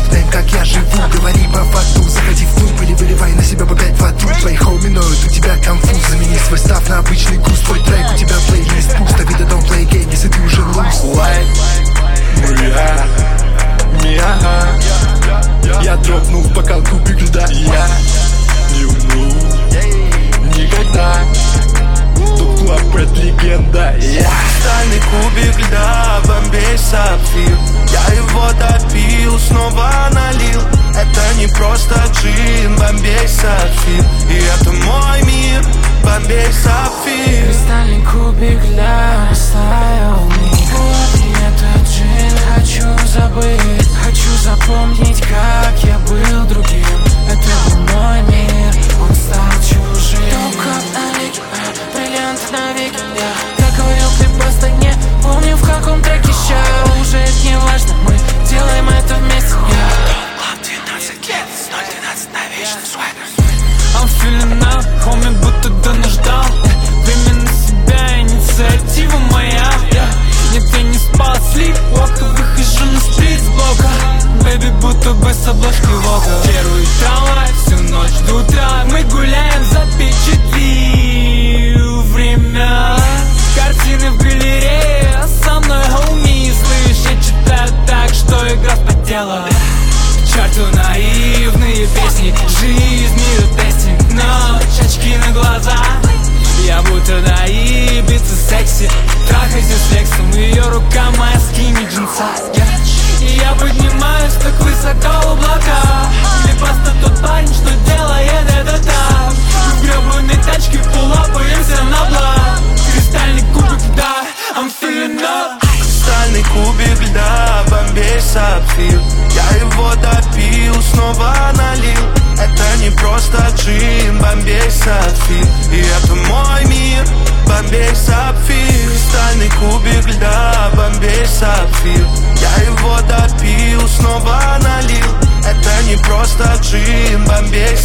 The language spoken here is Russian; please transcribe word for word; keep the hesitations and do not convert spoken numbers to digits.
Главное, как я живу, говори по факту. Заходи в клуб или выливай на себя по пять в аду. Твои хоуми ноют, у тебя конфуз. Замени свой став на обычный густ. Твой трек, у тебя плейлист пусто. Вида don't play game, если ты уже луз. Я дропнул в бокал кубик льда. Я не умру никогда. Тут клаб, это легенда. Кристальный кубик льда, Бомбей сапфир. Я его допил, снова налил. Это не просто джин, Бомбей сапфир. И это мой мир, Бомбей сапфир. Кристальный кубик льда растаял в миг. Вот и этот джин хочу забыть. Хочу запомнить, как я был другим. Это был мой мир, он стал чужим. Только навеки, бриллианты навеки. Я как говорил, ты просто не помню, в каком треке ща. Уже это не важно, мы делаем это вместе. Клаб двенадцать лет, ноль двенадцать на вечный свайгер. I'm feeling up, homie, будто давно ждал. Время на себя, инициатива моя. Нет, я не спал, слип-вок, выхожу на стрит с блока. Бэби, будто бы с обложки Вока. Первый трамвай, всю ночь до утра. Мы гуляем, запечатлив время. Картины в галерее, а со мной хоуми. Слышь, я читаю так, что игра вспотела. К черту наивные песни, жизни тестинг. Ночь, очки на глаза. Я будто на Ибице секси. Трахайся с флексом, ее рука моя скини джинса. И я поднимаюсь так высоко в облака. Или просто тот парень, что делает это так. Мы в гребаной тачке пулапаемся на блок. Кристальный кубик льда, I'm feeling up. Кристальный кубик льда, Бомбей сапфир. Я его допил, снова налил. Это не просто джин, Бомбей сапфир. И это мой мир, Бомбей сапфир. Кристальный кубик льда, Бомбей сапфир. Я его допил, снова налил. Это не просто джин, Бомбей